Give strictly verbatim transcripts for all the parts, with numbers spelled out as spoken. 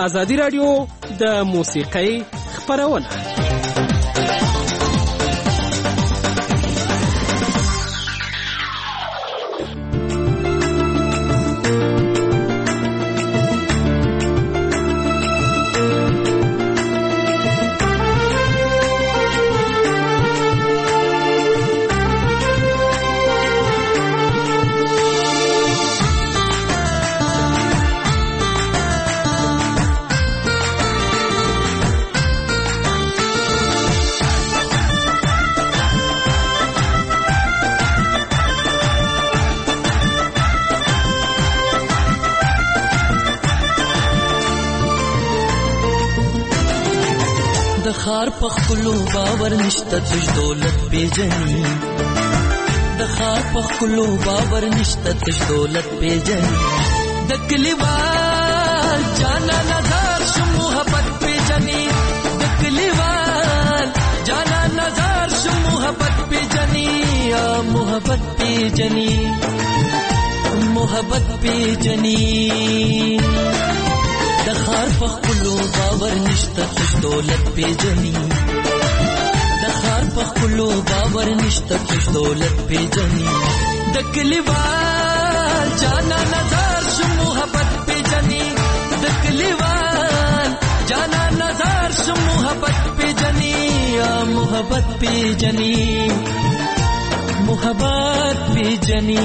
ازادي راډیو د موسیقۍ خپرونه. خار پخلو باور نشته تج دولت پیجنی د خار پخلو باور نشته تج دولت پیجنی د کلیوال جانا نظر شو محبت پیجنی د کلیوال جانا نظر شو محبت پیجنی محبت پیجنی محبت پیجنی د خار پخلو باور نشته تج دولت پیجنی د خار پخلو باور نشته تج دولت پیجنی د کلیوال جانا نظر شو محبت پیجنی د کلیوال جانا نظر شو محبت پیجنی محبت پیجنی محبت پیجنی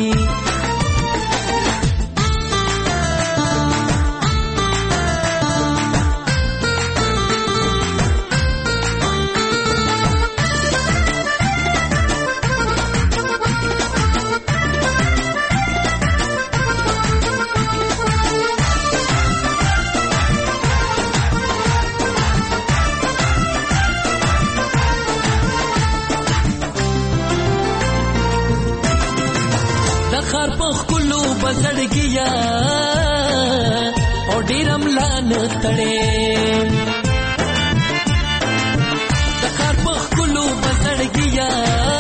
خار پخ کلو بزړګیا او ډیرم لان تړې د خار پخ کلو بزړګیا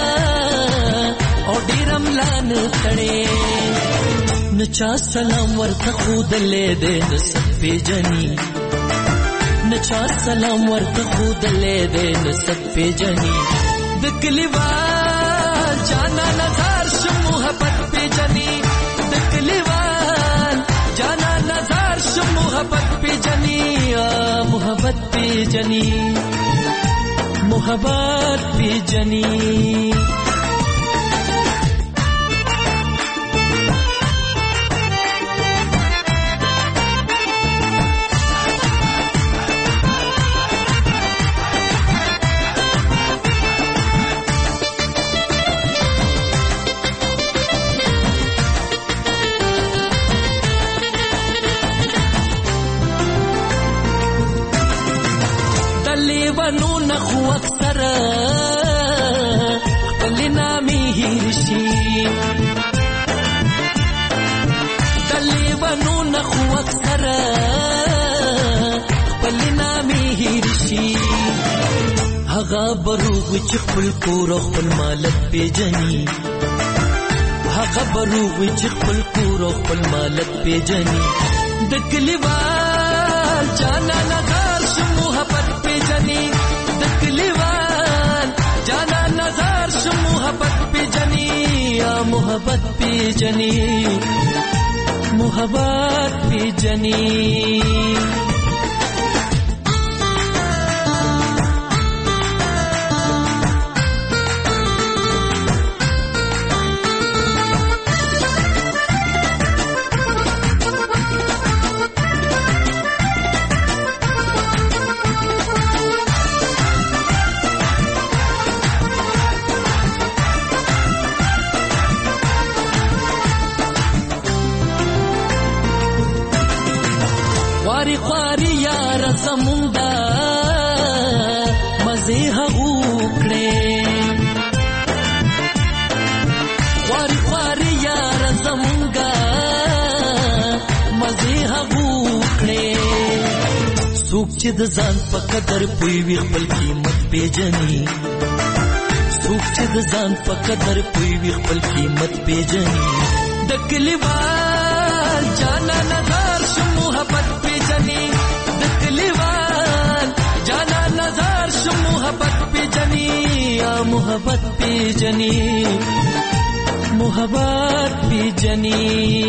او ډیرم لان تړې نچا سلام ورته خود له دې نسب پیجنی نچا سلام ورته خود له دې نسب پیجنی د کلیوال جانا نظر شو محبت پیجنی د کلیوال جانا نظر شو محبت پیجنی محبت پیجنی محبت پیجنی لیوانو نخو اکثر خپل نامی هیرشی د لیوانو نخو اکثر خپل نامی هیرشی هغه بروغ چې خپل کور خپل مالک پیجنی هغه بروغ چې خپل کور خپل مالک پیجنی د کلیوال جانا نظر شو محبت پیجنی د کلیوال جانا نظر شو محبت پیجنی محبت پیجنی محبت پیجنی خواری خواری یار زموندا مزه هغو کړې خواری خواری یار زموندا مزه هغو کړې څوک چې د ځان په قدر پوي وي خپل قیمت پیژني څوک چې د ځان په قدر پوي وي خپل قیمت پیژني د کلیوال جانا نظر شو محبت پیژني محبت پیجنی محبت پیجنی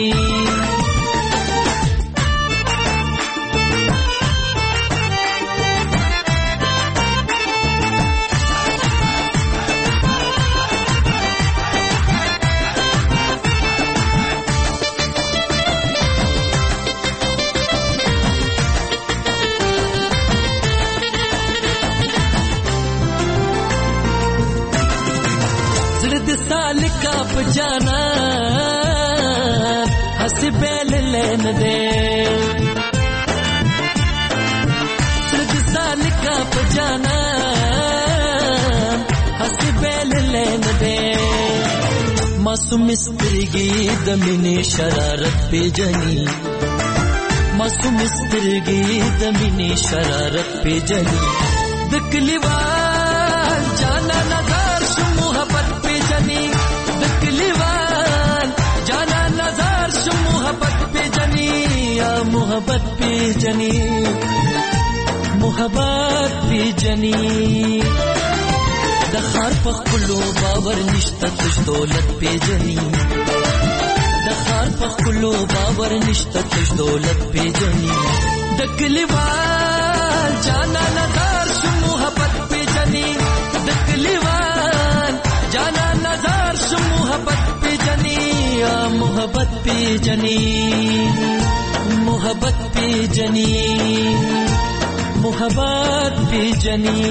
सालिका पजाना हंस बैल लेन दे सालिका पजाना हंस बैल लेन दे मासूम स्त्रीगी दमिने शरारत पे जनी मासूम स्त्रीगी दमिने शरारत पे जनी दकलीवाल जाना नजार शु मोहब्बत पे जनी दकलीवाल जाना नजार शु मोहब्बत पे जनी या मोहब्बत पे जनी मोहब्बत पे जनी दखार पखलो बावर निश्ता तुझ दौलत पे जनी दखार पखलो बावर निश्ता तुझ दौलत पे जनी दकलीवाल जाना नजार शु मोहब्बत पे जनी दकलीवाल जाना नजार शु मोहब्बत पे जनी या मोहब्बत पे जनी मोहब्बत पे जनी मोहब्बत पे जनी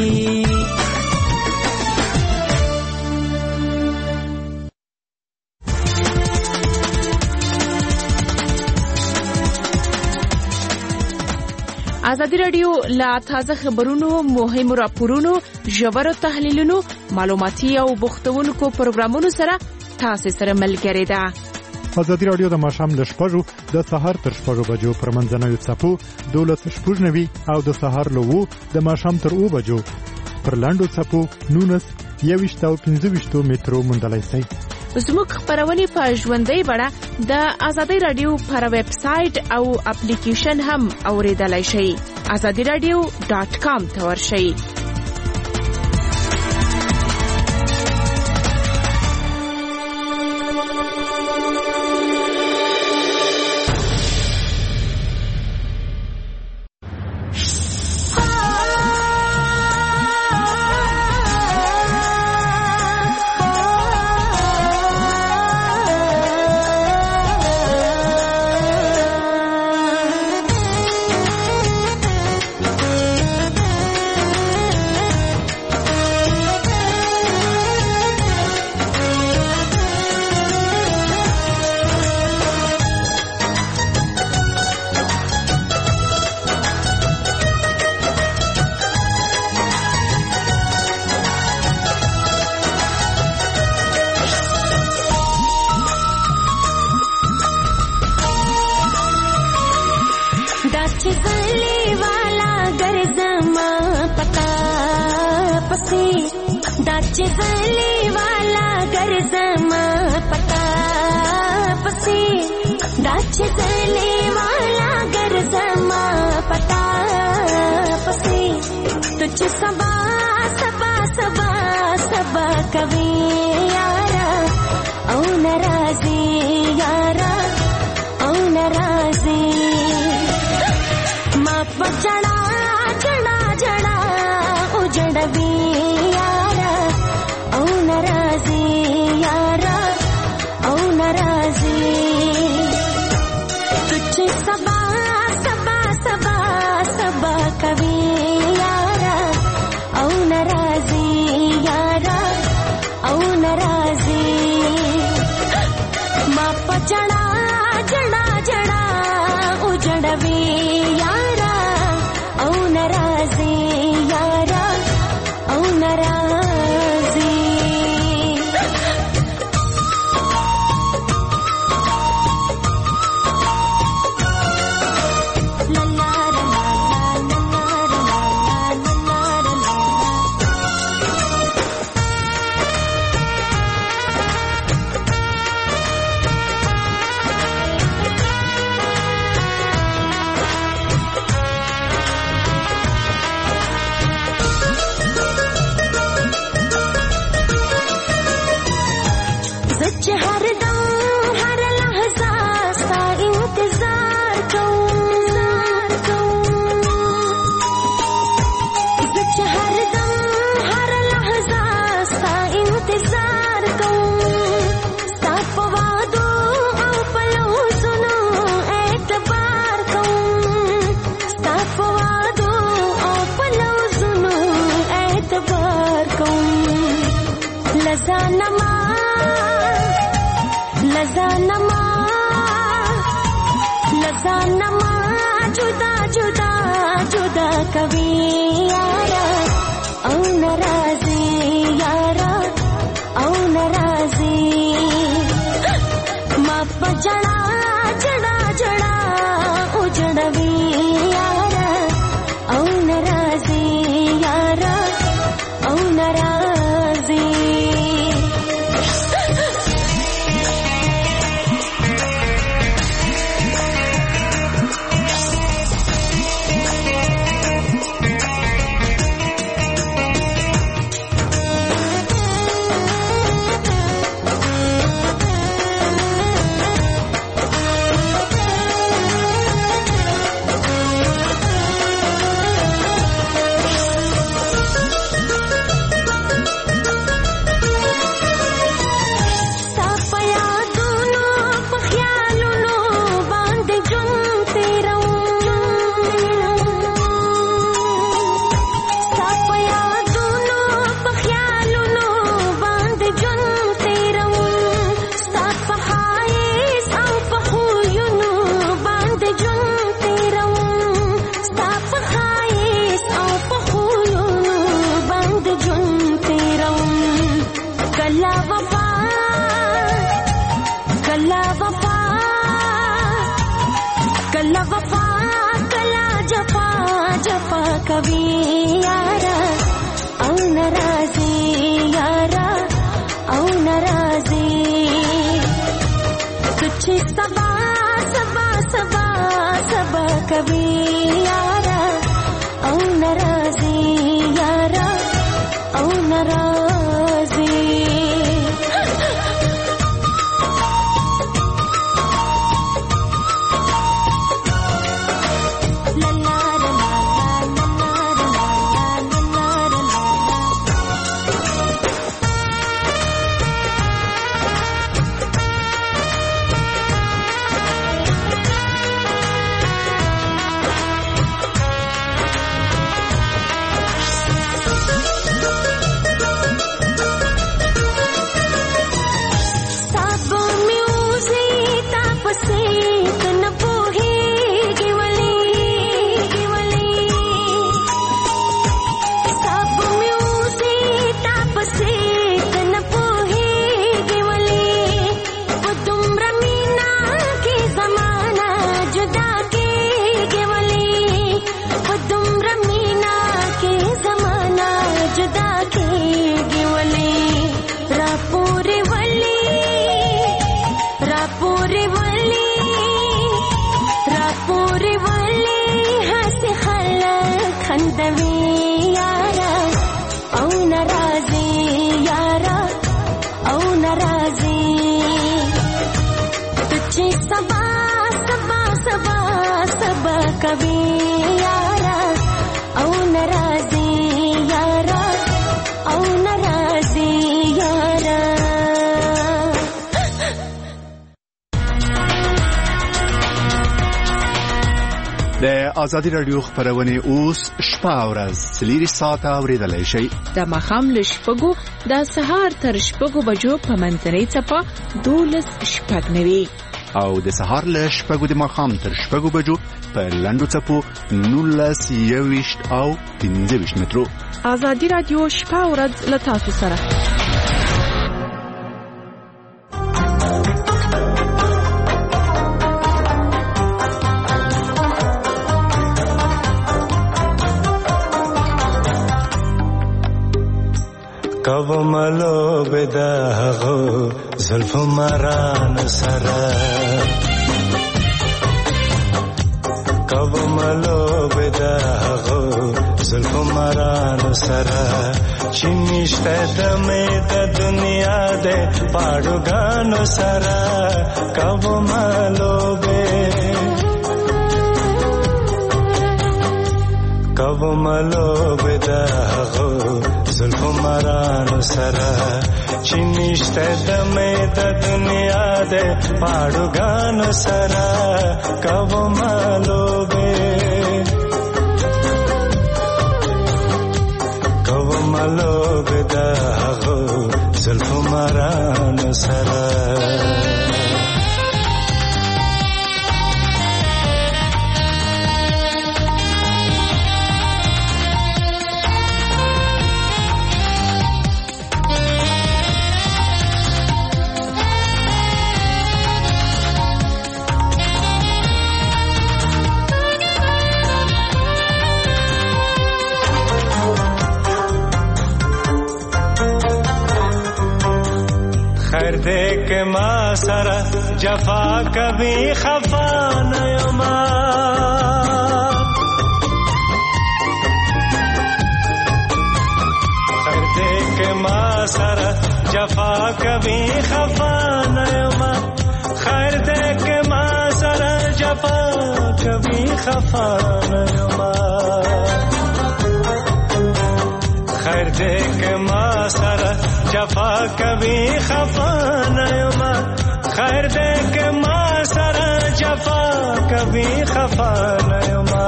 آزادی رادیو لا تازه خبرونو مهم راپورونو ژورو تحلیلونو معلوماتي او بوختونکو پروګرامونو سره تاسو سره ملګری ده. آزادی رادیو د ماښام له شپږو د سهار تر شپږو بجو پر منځنوي څپو دولس شپږ نوي او د سهار له وو د ماښام تر اوو بجو پر لاندو څپو نونس یویشت او پنځه ویشتو مترو موندلای شئ. زموږ خبرونه په ژوندۍ بڼه د آزادی رادیو پر ویب سټ او اپلیکیشن هم اوریدلای شئ. آزادی رادیو ډاٹ کام ته ورشئ. لزانما لزانما جدا جدا جدا کوي یارا او ناراضي یارا او ناراضي ما پجړا جړا جړا اجړوي یارا او ناراضي یارا او ناراضي کوي یارا او ناراضي یارا او ناراضي کچھ سبا سبا سبا سبا کوي یارا او ناراضي یارا او ناراضي کوي یارا او ناراضي یارا او ناراضي یارا د آزادي رادیو خبرونه اوس شپه او ورځ سلیری ساعت اوریدلای شي د مخام لشپګو د سهار تر شپګو بجو په منځنۍ چپه دولس شپږ نوي او د سهار له شپږو د مخام تر شپږو بجو په لندو چپو نولس یویشت او پنځه ویشت مترو آزادي رادیو شپه او ورځ له تاسو سره کوملو بداغو زلف ماران سرا کوملو بداغو زلف ماران سرا چنيشته دمه د دنیا ده پاړوګانو سرا کوملو به کوملو بداغو زلف ماران سرا چنيشته دمه د دنیا ده پاړوګانو سرا کوملو به کوملو بداغو زلف ماران سرا خیر دے کے ما سرا جفا کبھی خفا نیما خیر دے کے ما سرا جفا کبھی خفا نیما خیر دے کے ما سرا جفا کبھی خفا نیما خیر دے کے ما سرا جفا کبھی خفا نیما خیر دے کے ما سرا جفا کبھی خفا نیما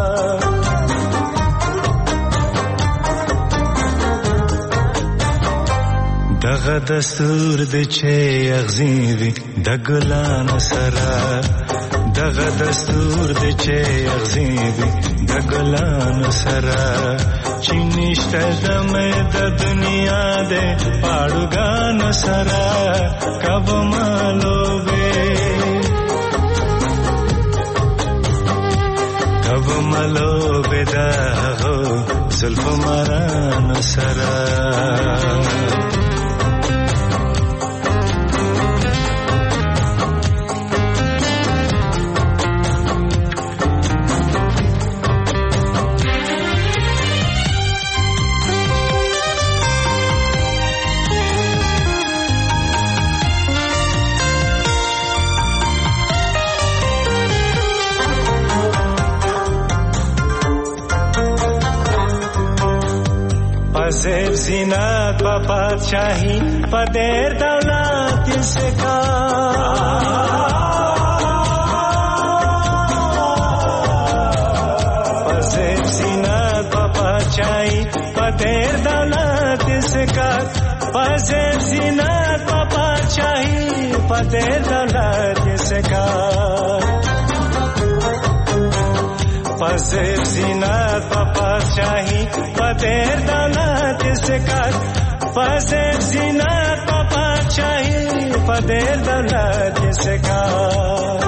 دغه دستور د چې اغزیوي د ګلان سره دغه دستور د چې اغزیوي د ګلان سره چې نشته د مې د دنیا د پاړوګان سره کب مالوبه کب مالوبه دا هو زلف ماران سره پذیر زینت و پادشاهی پدر دولت سکا پذیر زینت و پادشاهی پدر دولت سکا پذیر زینت و پادشاهی پدر دولت سکا پذیر زینت و پادشاهی پدر دولت سکات پذیر زینت و پادشاهی پدر دولت سکات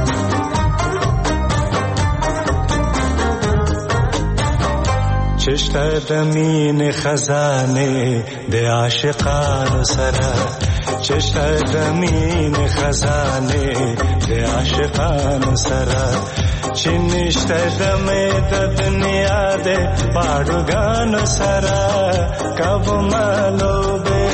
چشت دمین خزانه د عاشقان سره چشت دمین خزانه د عاشقان سره چې نشته د مې د دنیا د پاړوګان سره کب مالوبه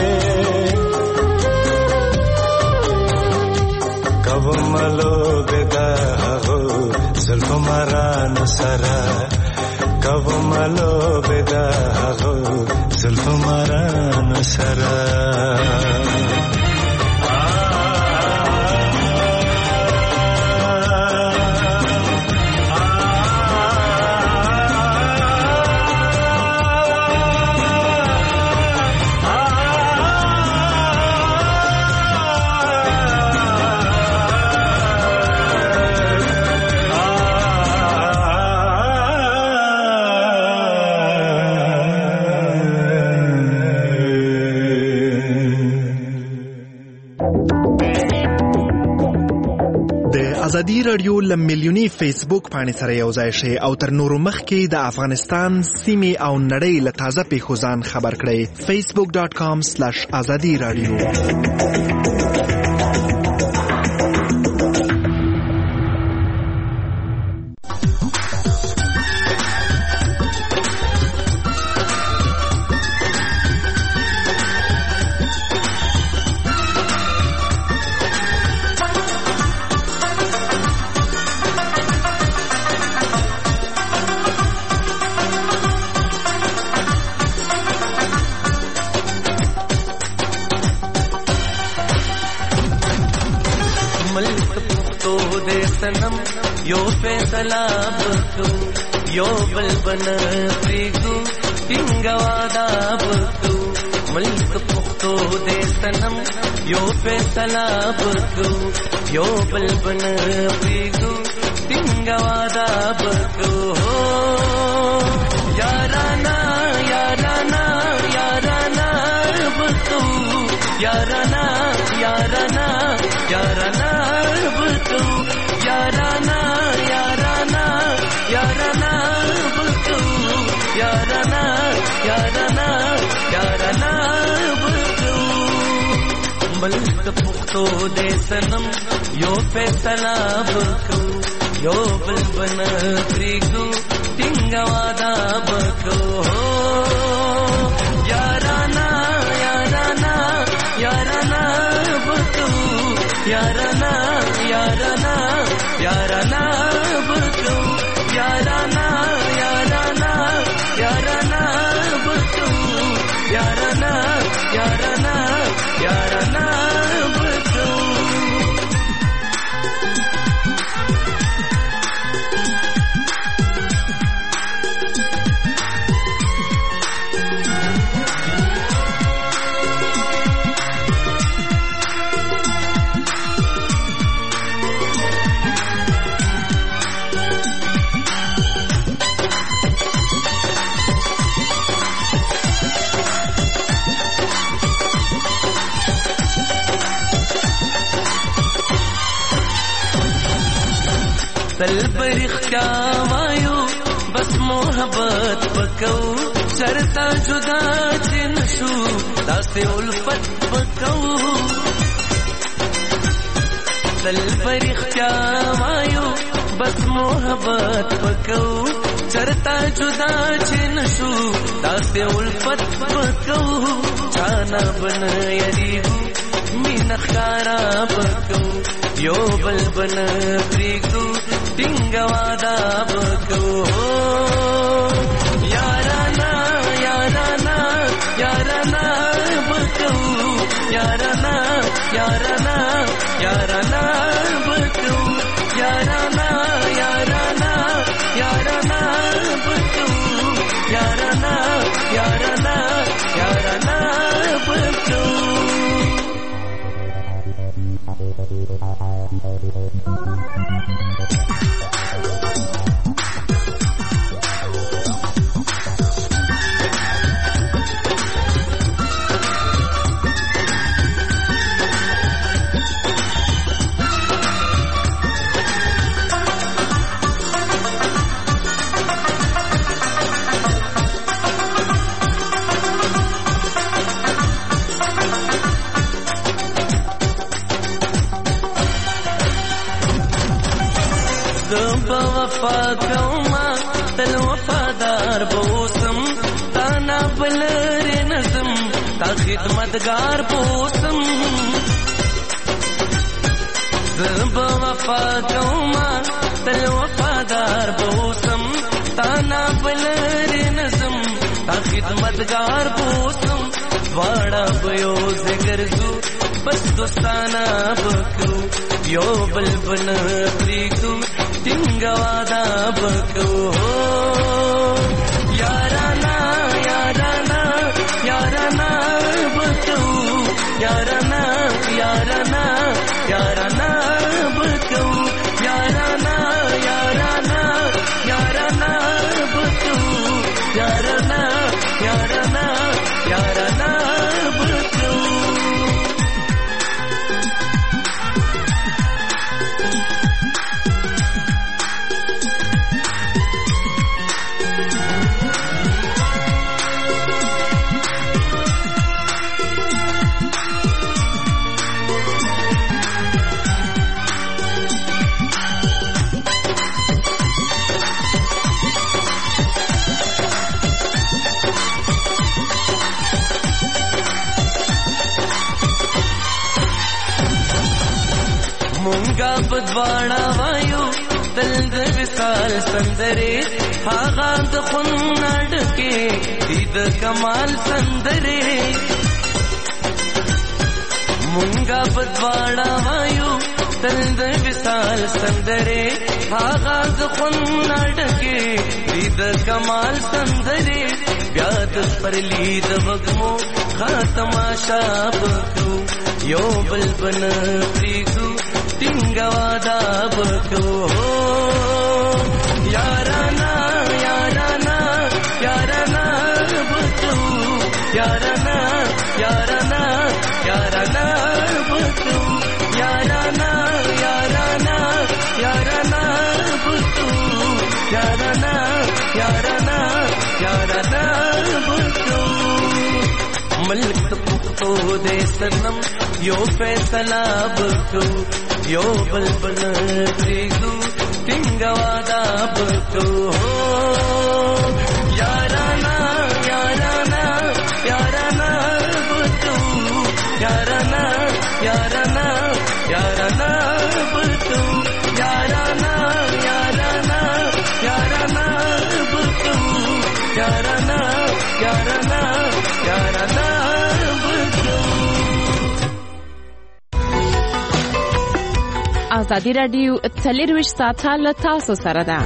کب مالوبه دا هغو زلف ماران سره کب مالوبه دا هغو زلف ماران سره ازادي رادیو له میلیوني فیسبوک باندې سره یو ځای شي او تر نورو مخکې د افغانستان سیمې او نړۍ له تازه پیښو ځان خبر کړئ فیسبوک ډاټ کام سلیش ازادي رادیو यो फैसला बतो यो बलबन प्रीगु पिंगवादा बतो मल्क पुख्तो दे सनम यो फैसला बतो यो बलबन प्रीगु पिंगवादा बतो याराना याराना याराना बतो याराना याराना याराना बतो याराना याराना याराना बतो याराना याराना याराना बतो ملک پختو دے سنم یو فیصلہ بکو یو بل بن پریگو ٹنگا وعدہ بکو یارانا یارانا یارانا بکو یارانا یارانا یارانا بکو یارانا یارانا یارانا بکو یارانا یارانا یارانا بکو تل پرخ کیا وایو بس محبت پکو شرطا جدا چنشو داسے الفت پکو تل پرخ کیا وایو بس محبت پکو شرطا جدا چنشو داسے الفت پکو چانا بن یریگو مین خارا پکو یو بل بن پریگو ٹنگا وعدہ بکو یارانا یارانا یارانا بکو یارانا یارانا یارانا بکو یارانا یارانا یارانا بکو یارانا یارانا یارانا بکو وفا کوما تل وفادار بوسم تانا بلر نظم تا خدمتگار بوسم زب وفا کوما تل وفادار بوسم تانا بلر نظم تا خدمتگار بوسم واڑا بیو زگرزو بس دوستانا بکو یو بل بن پریگو ٹنگا وعدہ بکو یارانا یارانا یارانا بکو یارانا یارانا یارانا بکو یارانا یارانا یارانا بکو یارانا یارانا یارانا بکو مونگا بدواڑا وایو تل د وصال سندرے هاغا د خنډ کې د کمال سندرے مونگا بدواڑا وایو تل د وصال سندرے هاغا د خنډ کې د کمال سندرے بیا د پرلی د وګمو خاتمه شابکو یو بل بن پریگو ٹنگا وعدہ بکو یارانا یارانا یارانا بکو یارانا یارانا یارانا بکو یارانا یارانا یارانا بکو یارانا یارانا یارانا بکو ملک پختو دے سنم यो फैसला बको यो बलबल प्रीगु टिंगवादा बको हो याराना याराना याराना बको याराना याराना याराना बको याराना याराना याराना बको याराना याराना याराना ازادي رادیو څلرویشت ساعته له تاسو سره ده.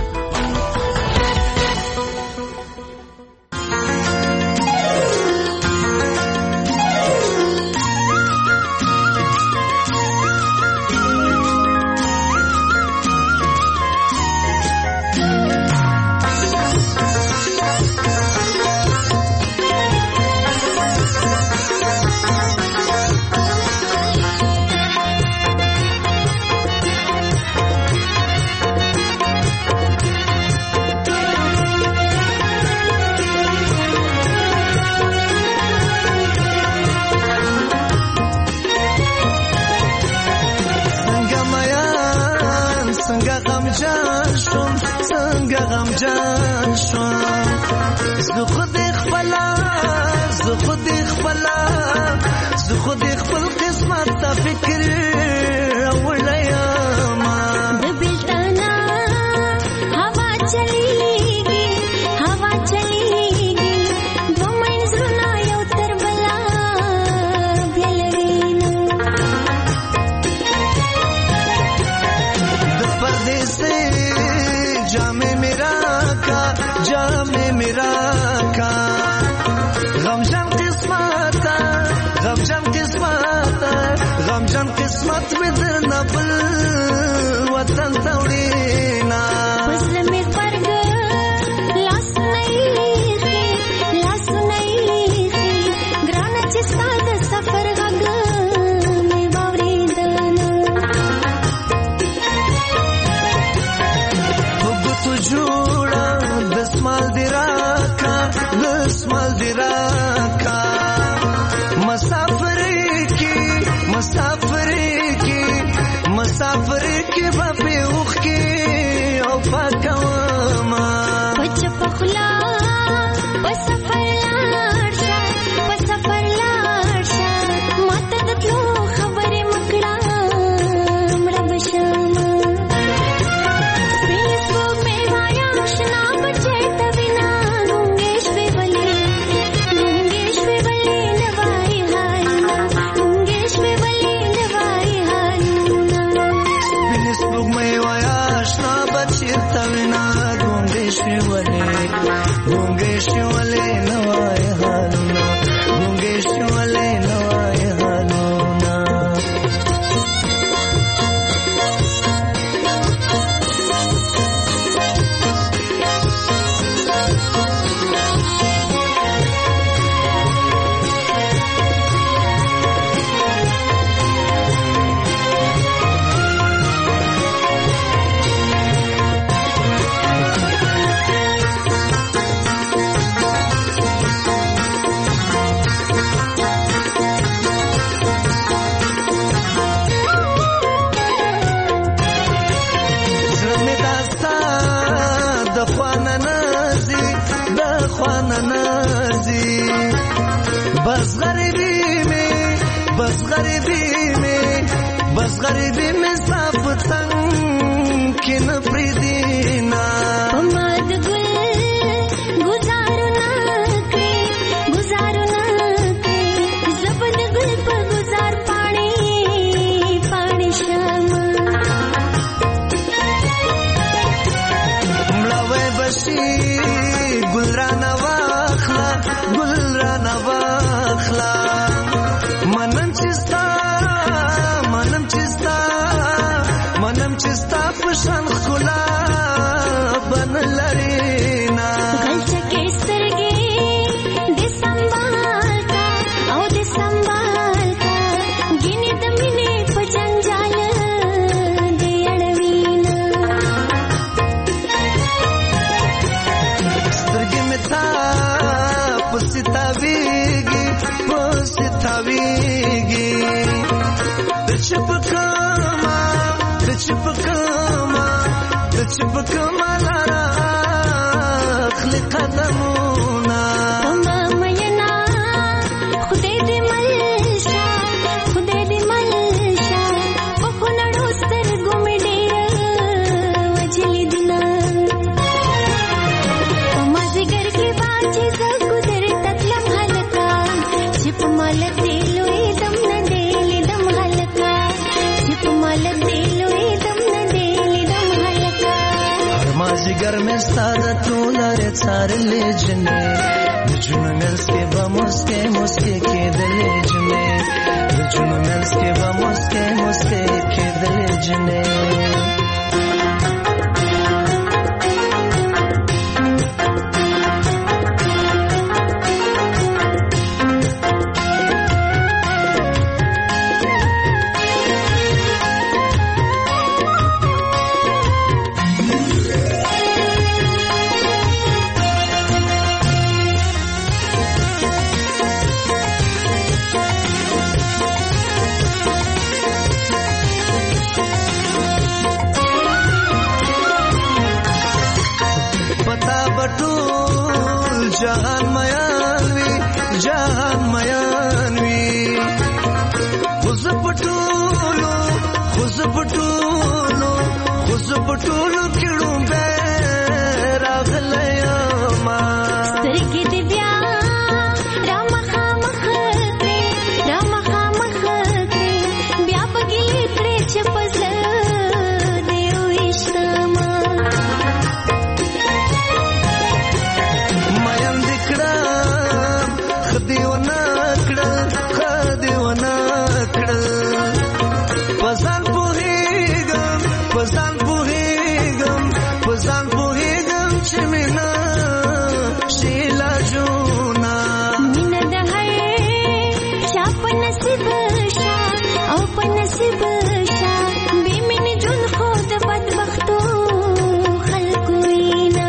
Pusitavi gi, pusitavi gi په کمالارا خلق قدمونه پما مینا خدای دې ملشا خدای دې ملشا په کونړو سترګو مې ډېر وجلې دنا پما زګر کې باچې زګو در تکلم هلکا چې په مال دې لوی دم نه دې لیدم هلکا چې په مال دې لوی دم نه دې لیدم هلکا ما زګر مې ستاره ټولاره څارلې جنې د جنون منځ کې به مسکې مسکې کېدلې جنې د جنون منځ کې به مسکې مسکې کېدلې جنې جهان میان وی جهان میان وی خوز پټولو خوز پټولو خوز پټولو کړو به راغلیا ما سترګې دې بیا رامخا مخکې رامخا مخکې بیا پګې پرې چې پزله دې وښتما خدیونا کړل خدیونا کړل پسان پوهیږم پسان پوهیږم پسان پوهیږم چې مینا شیلا جونا مینا د هر چا په نصیب شا او په نصیب شا بې مینې ژوند خو د بدبختو خلکو وینا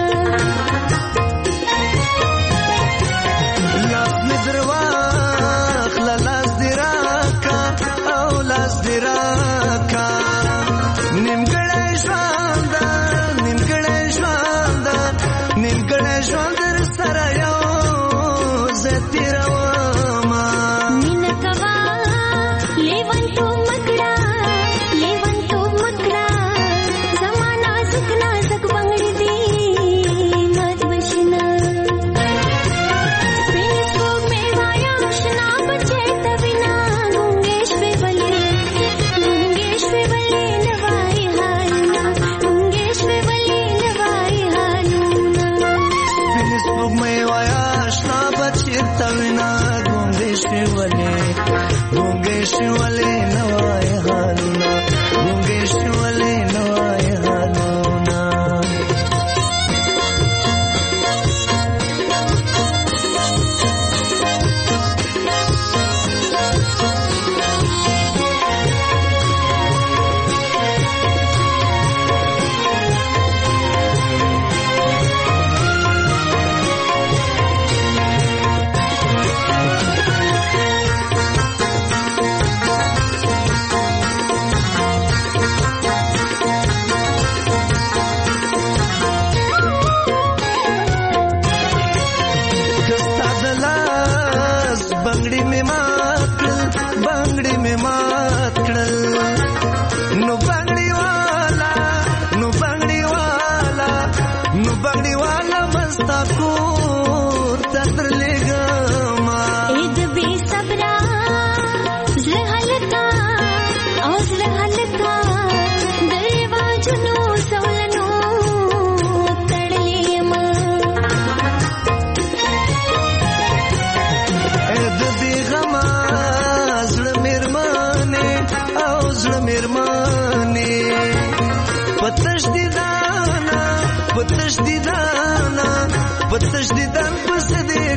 تجدیدن پس دې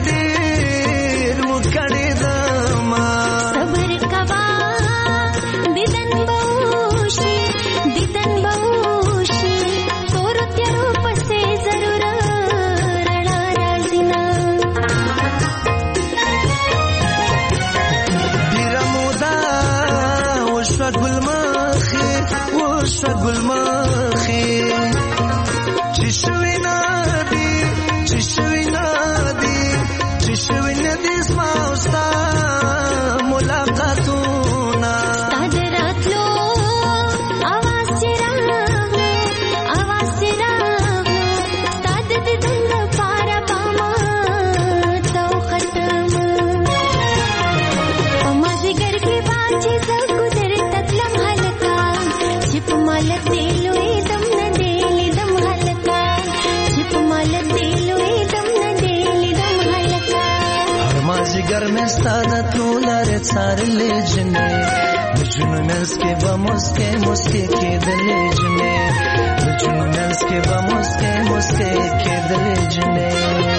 ډېر وکړې دما صبر کوا دیدن بوشي دیدن بوشي تور تیرو پسې ضرور رڼا راځي نا ډېر مودا وشو ګل مخې وشو ګل مخې باچې زه ګذر تتلم هلکا چې په مالک دی لوی دم نه دی لیدم هلکا چې په مالک دی لوی دم نه دی لیدم هلکا هر مازیګر مې ستا د تلو لارې څارلې جنې د جنو منځ کې به مسکې مسکې کېدلې جنې د جنو منځ کې به مسکې مسکې کېدلې جنې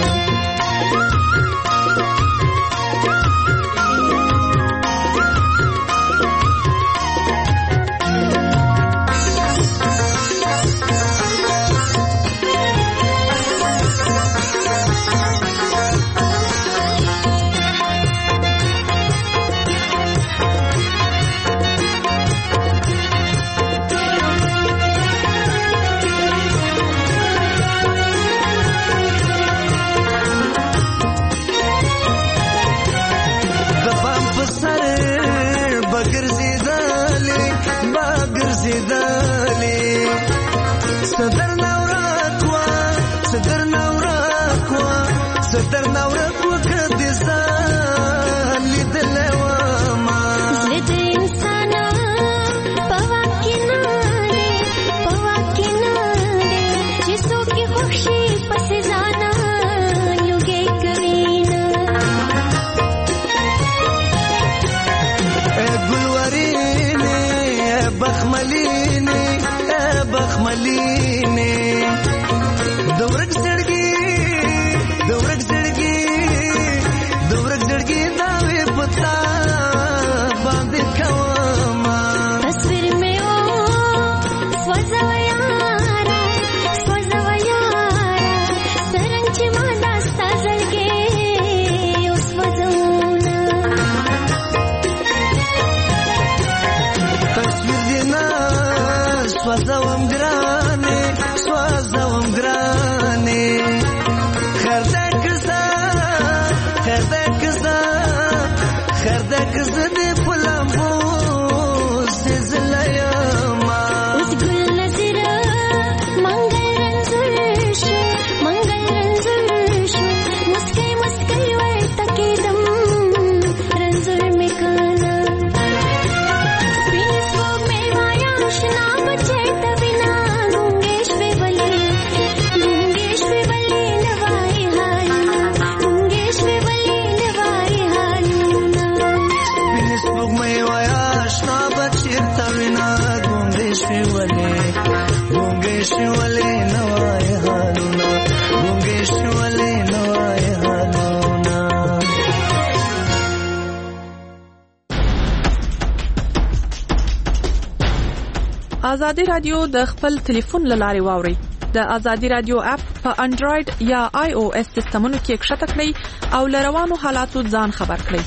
آزادی رادیو د خپل ټلیفون لارې واوري. د آزادی رادیو اپ په انډراید یا آی او اس سیستمونو کې ښکته کړئ او لروانو حالاتو ځان خبر کړئ.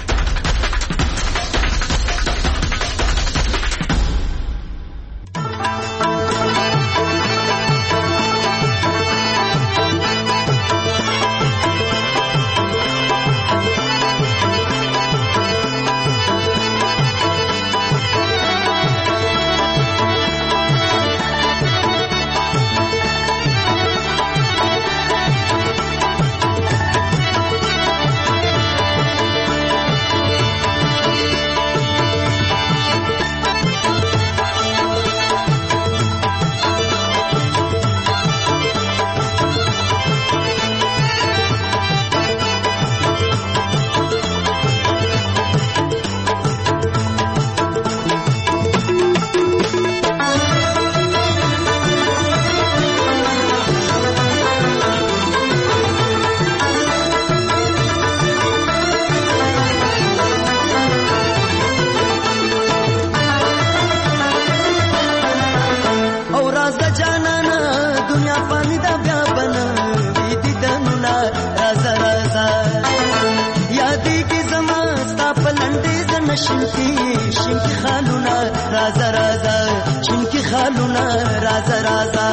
شینکی شینکی خالونا رازا رازا شینکی خالونا رازا رازا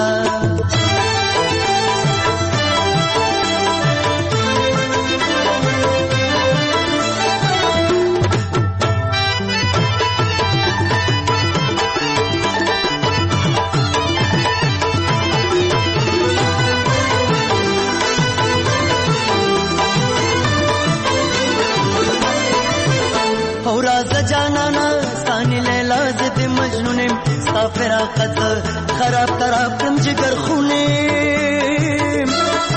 رازا جانانا ثاني لیلا زد مجنونم ستا فراقت خراب تراب کم جگر خونم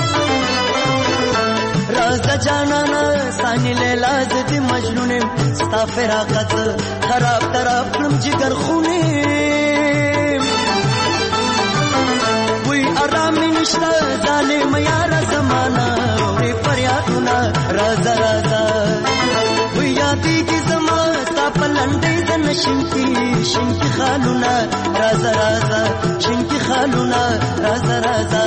راز جانانا ثاني لیلا زد مجنونم ستا فراقت خراب تراب کم جگر خونم وی آرام نشتا ظالم یار زمانہ وی فریادونا رازا رازا وی یادی کی زمان ستا پلنڈی زن شنکی شنکی خالونا رازا رازا شنکی خالونا رازا رازا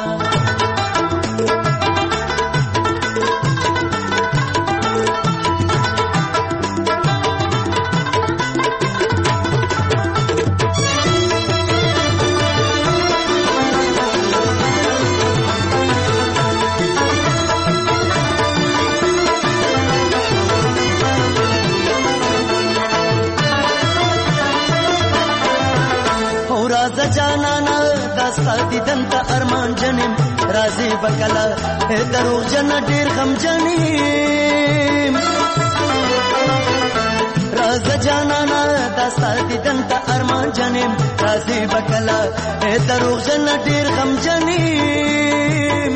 جانانا داستا دیدن تا ارمان جنم رازی بکلا دروغ جن ډیر غم جنم راز جانانا داستا دیدن تا ارمان جنم رازی بکلا دروغ جن ډیر غم جنم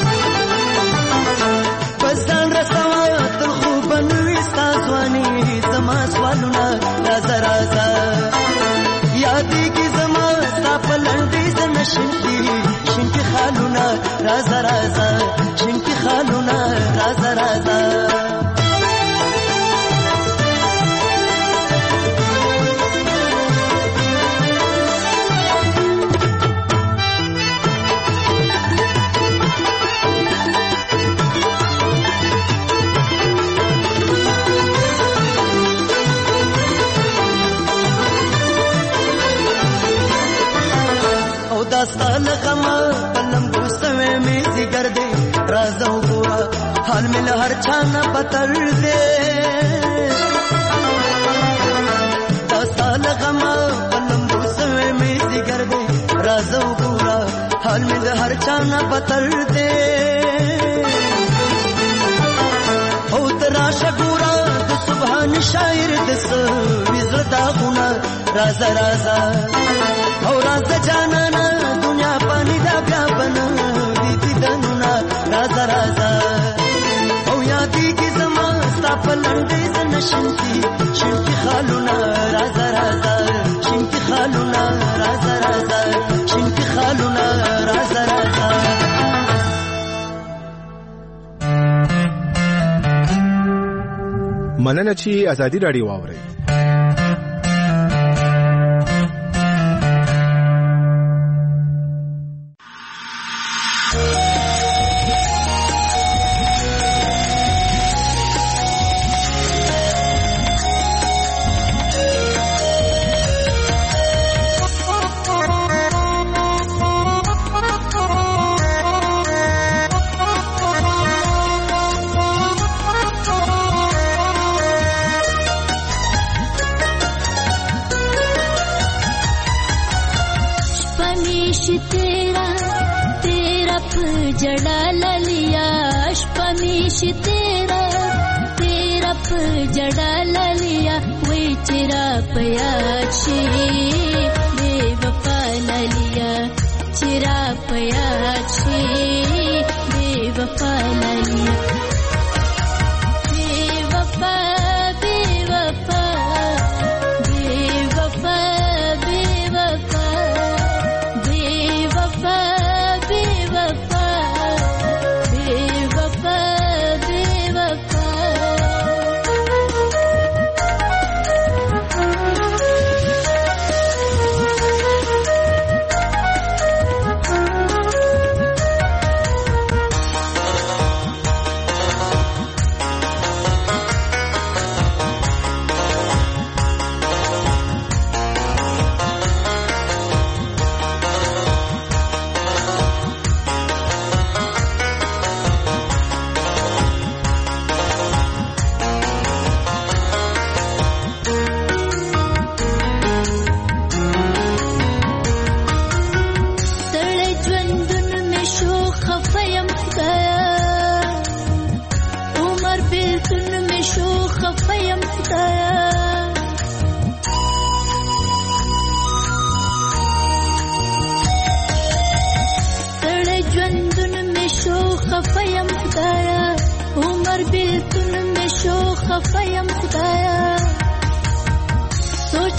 بزان رسوا تل خوب نوستا ځواني زما سوالونه رازا رازا یادی کی زما ستا پلنډی زن شنکی شنکی خالونا رازا رازا شنکی خالونا رازا رازا داستان غما پلم گوسوے میں زگر دے رازو گورا حال میں ہر چھانا پتر دے داستان غما پلم گوسوے میں زگر دے رازو گورا حال میں ہر چھانا پتر دے او تراشا گورا د سبحان شاعر دس وزدا غنا رازا رازا او رازا جانانا دنیا پانی دا بیا بنا دیتی دنونا رازا رازا او یادی کی زمان ستا پلنڈی زن شنکی شنکی خالونا رازا رازا شنکی خالونا رازا رازا شنکی خالونا رازا رازا مننه چې ازادي راډیو واورئ.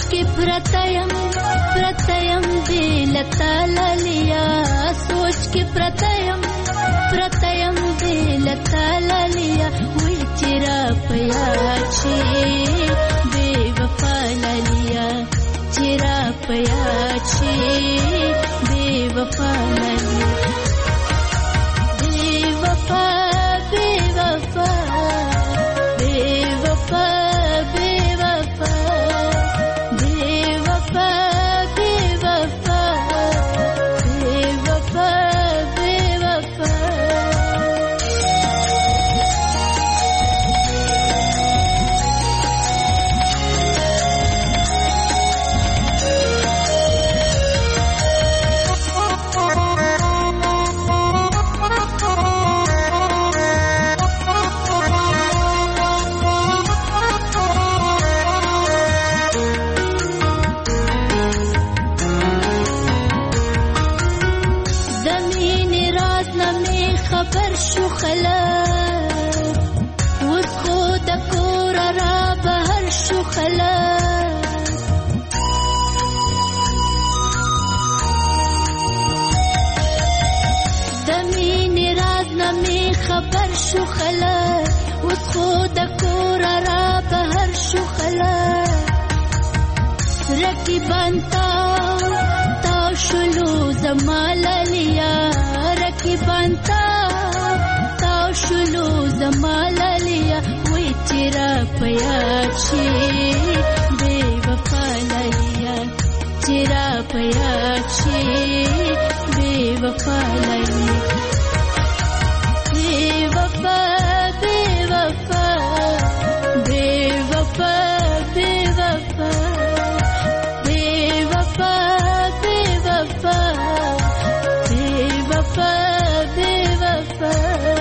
کې پرتیم پرتیم دل تللیا سوچ کې پرتیم پرتیم دل تللیا وای چیرې پیا چی بے وفا للیا چیرې پیا چی بے وفا للیا بے وفا بے وفا بے وفا بے وفا بے وفا بے وفا بے وفا بے وفا خبر شو خلک اوس خو د کور را بهر شو خلک د مینې راز نه مې خبر شو خلک اوس خو د کور را بهر شو خلک رقیبان تا تا شلو زما للیا رقیبان تا شلو زما للیا وای چیرې پیا چی بے وفا للیا چیرې پیا چی بے وفا للیا بے وفا بے وفا بے وفا بے وفا بے وفا بے وفا بے وفا بے وفا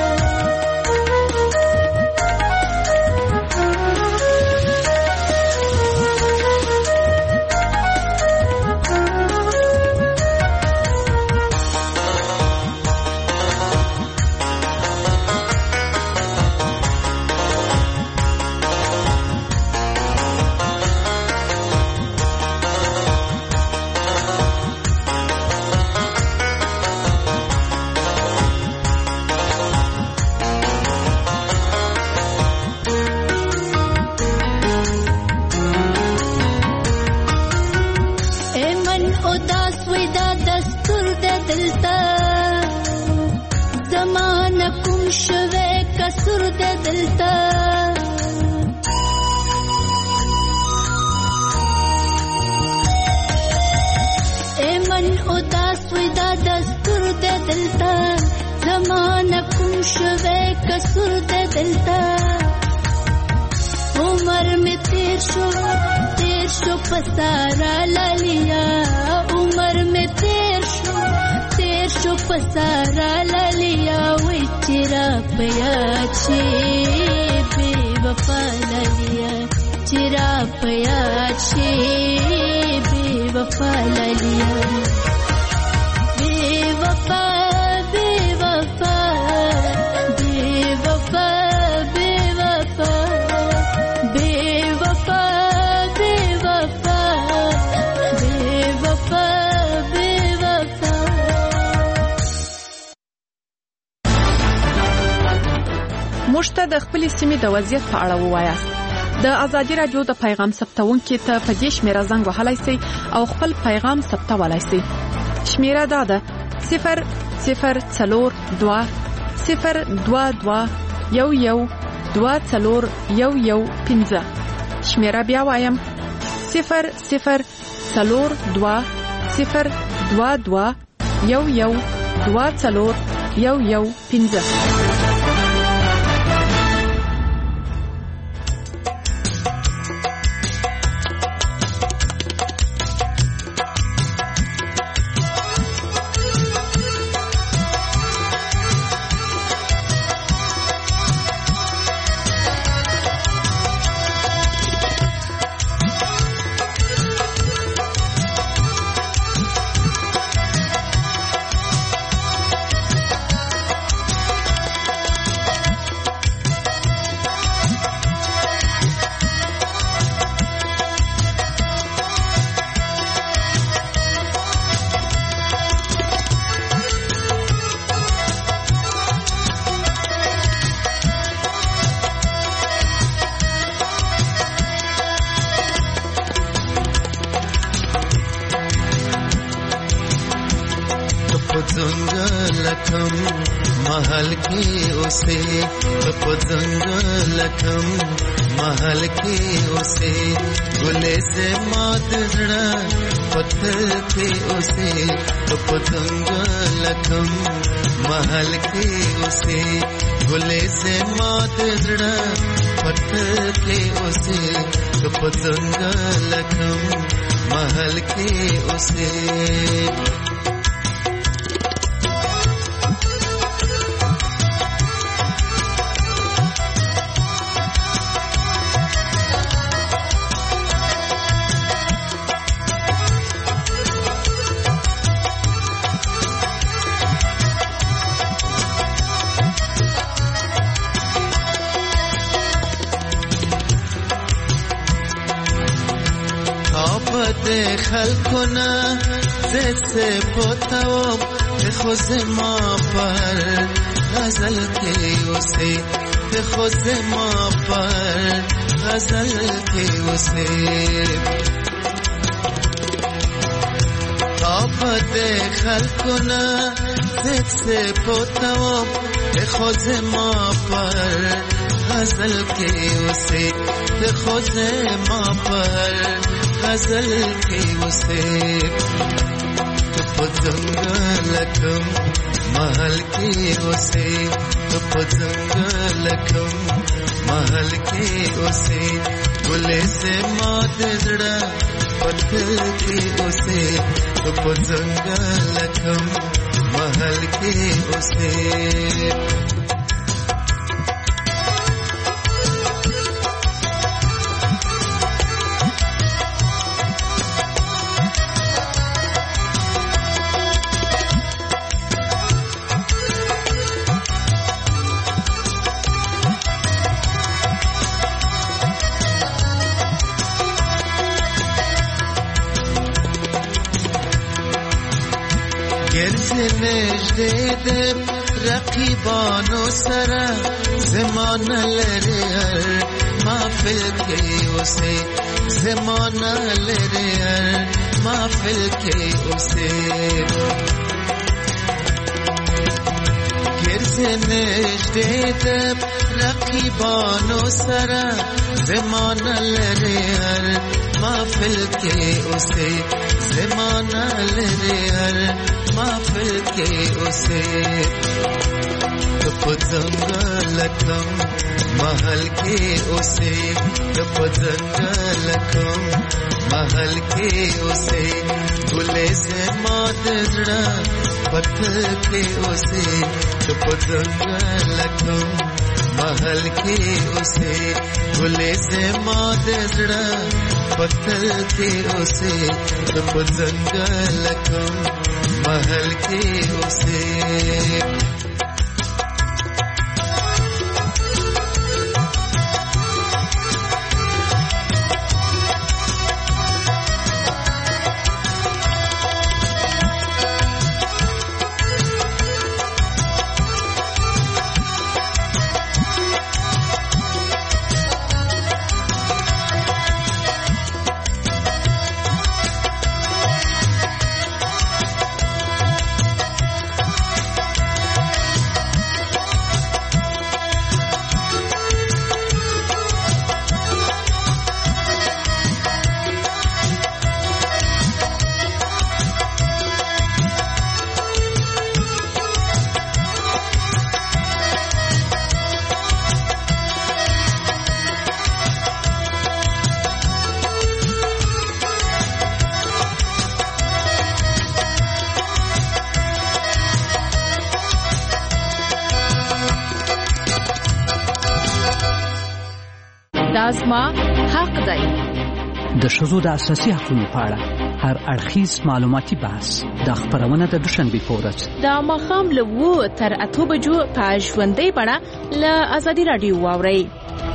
کسر د دلتا ایمن اداس ودا دستور د دلتا زمانه کوم شوه کسر د دلتا عمر می تیر شو تیر شو پسارا لالیا عمر می تیر شو تیر شو پسارا لالیا وای چیرې پیا چی بے وفا لالیا چیرې پیا چی بے وفا لالیا بے وفا بے وفا بے وفا بے وفا بے وفا بے وفا بے وفا بے وفا موږ ته د خپل سیمې د وضعیت په اړه ووایاست. د ازادي رادیو د پیغام ثبتونکو ته په دې شمیره زنګ وهلای شئ او خپل پیغام ثبتولای شئ. شمیره دا ده صفر صفر څلور دوه صفر دوه دوه یو یو دوه څلور یو یو پنځه. شمیره بیا وایم صفر صفر څلور دوه صفر دوه دوه یو یو دوه څلور یو یو پنځه. लखम महल के उसे पतंग लखम महल के उसे गुले से मात जड़ा पत्थर के उसे पतंग लखम महल के उसे गुले से मात जड़ा पत्थर के उसे पतंग लखम महल के उसे خلقنا जैसे पोताओ खुद माँ पर गजल के उसे खुद माँ पर गजल के उसे आफत खलकुना जैसे पोताओ खुद माँ पर गजल के उसे खुद माँ पर गजल के उसे पतंग लखम महल के उसे पतंग लखम महल के उसे गुले से मात जड़ा पत्थर के उसे पतंग लखम महल के उसे रकीबानो सरा ज़माना लरे हर महफिल के उसे ज़माना लरे हर महफिल के उसे गिरसे नेश्ते दब रकीबानो सरा ज़माना लरे हर महफिल के उसे ज़माना लरे हर महफिल के उसे पतंग लखम महल के उसे पतंग लखम महल के उसे गुले से मात जड़ा पत्थर के उसे पतंग लखम महल के उसे गुले से मात जड़ा पत्थर के उसे पतंग लखम महल के उसे دازما حق دی د ښځو د اساسي حقوقو په اړه هر اړخیز معلوماتي بحث د خبرونه د دوشنبه په ورځ د ماښام له اوه تر اته بجو په ژوندۍ بڼه له ازادي رادیو واورئ